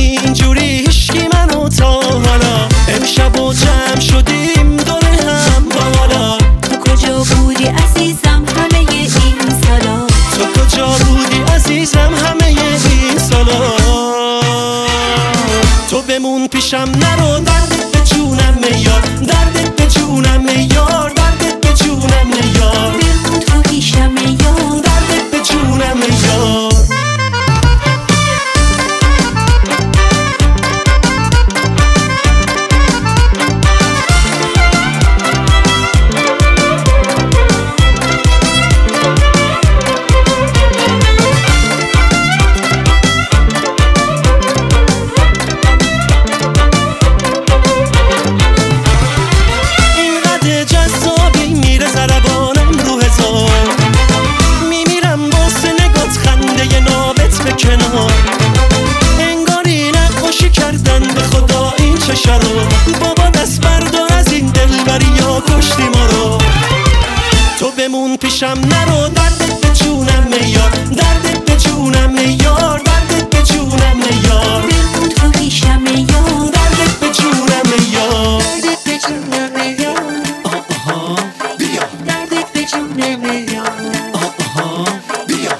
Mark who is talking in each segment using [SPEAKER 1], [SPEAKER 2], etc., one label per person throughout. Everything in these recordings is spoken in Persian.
[SPEAKER 1] اینجوری هیشکی منو تا حالا. امشب و جمع شدیم دور هم بالا.
[SPEAKER 2] تو کجا بودی عزیزم همه این سالا؟
[SPEAKER 1] تو کجا بودی عزیزم همه این سالا؟ تو بمون پیشم نرو، دردت به جونم میار، دردت به جونم میار، دردت به جونم میار.
[SPEAKER 2] بمون تو پیشم میار،
[SPEAKER 1] دردت به جونم میار. انگاری نقاشی کردن به خدا این چشا رو. بابا دست بردار از این دلبری یا کشتی ما رو. تو بمون پیشم نرو، دردت به جونم میار، دردت به جونم میار، دردت به جونم میار.
[SPEAKER 2] بمون تو پیشم میار،
[SPEAKER 1] دردت به جونم میار،
[SPEAKER 2] دردت به جونم میار.
[SPEAKER 1] آها بیا،
[SPEAKER 2] دردت به جونم میار.
[SPEAKER 1] آها بیا.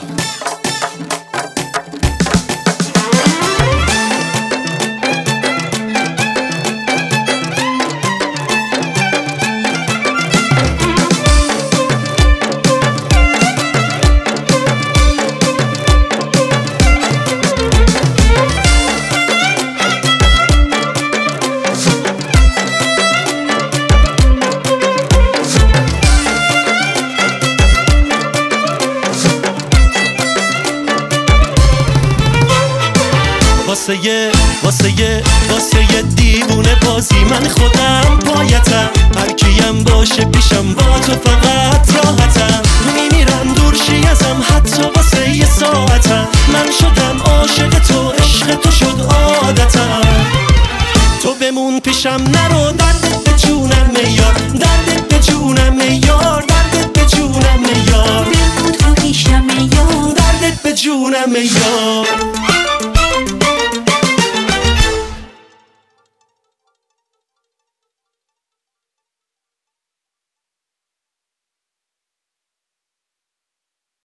[SPEAKER 1] واسه یه دیوونه بازی من خودم پایتم. هر کیم باشه پیشم با تو فقط راحتم. میمیرم دور شی ازم حتی واسه یه ساعتم. من شدم عاشق تو، عشق تو شد عادتم. تو بمون پیشم نرو، دردت به جونم میار، دردت به جونم میار، دردت به جونم میار.
[SPEAKER 2] بمون تو پیشم میار،
[SPEAKER 1] دردت به جونم میار.